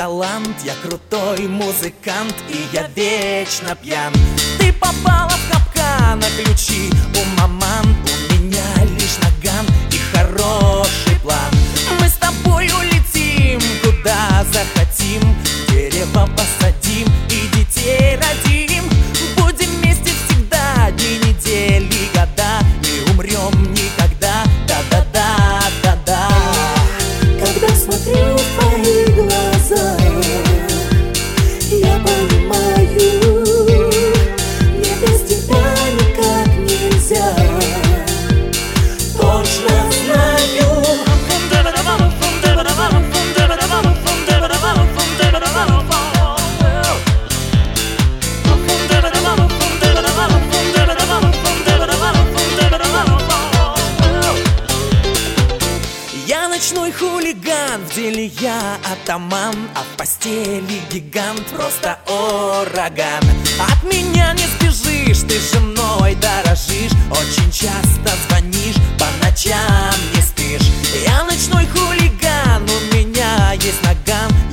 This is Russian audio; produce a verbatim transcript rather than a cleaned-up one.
талант, я крутой музыкант, и я вечно пьян. Ты попала в капкан, а ключи у маман, у меня лишь наган и хороший план. Мы с тобой улетим, куда захотим, дерево посадим и детей родим. Будем вместе всегда, дни, недели, года, не умрем никогда, да-да-да, да-да. Когда смотрю в твои глаза, я понимаю, мне без тебя никак нельзя. Точно знаю. Я ночной хулиган, в деле я атаман, а в постели гигант, просто ураган. От меня не сбежишь, ты же мной дорожишь, очень часто звонишь, по ночам не спишь. Я ночной хулиган, у меня есть наган,